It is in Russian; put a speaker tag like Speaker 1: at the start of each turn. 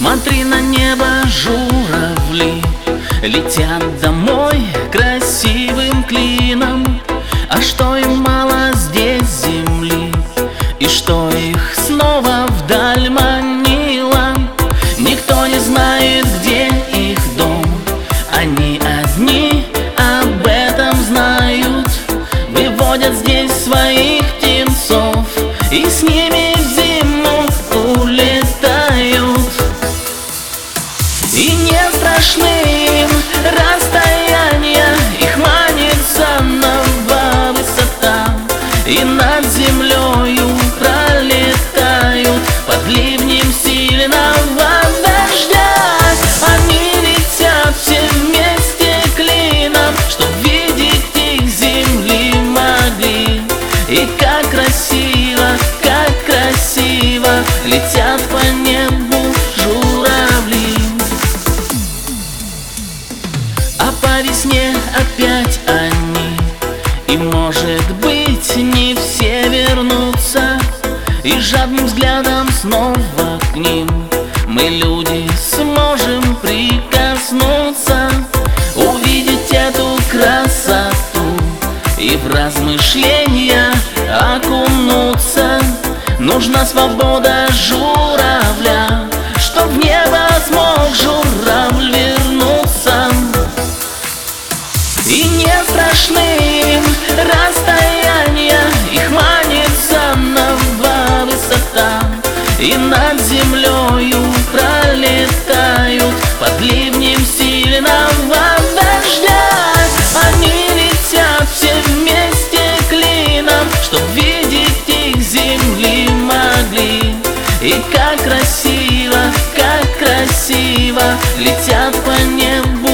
Speaker 1: Смотри на небо, журавли летят домой красивым клином. А что им мало здесь земли, и что их снова вдаль манило? Никто не знает, где их дом, они одни об этом знают. Выводят здесь своих птенцов и с ними в зиму улетают. И не страшны им расстояния, их манит заново высота. И над землею пролетают под ливнем сильного дождя. Они летят все вместе клином, чтоб видеть их земли могли. И как красиво летят по небу журавли. А по весне опять они, и может быть не все вернутся. И жадным взглядом снова к ним мы, люди, сможем прикоснуться, увидеть эту красоту и в размышления окунуться. Нужна свобода журавля, чтоб в небо смог журавль вернуться. И не страшны им расстояния, их манит заново высота. И над землею пролетают под ливнем сильного дождя. Они летят все вместе клином, чтоб видеть их земли могли. И как красиво летят по небу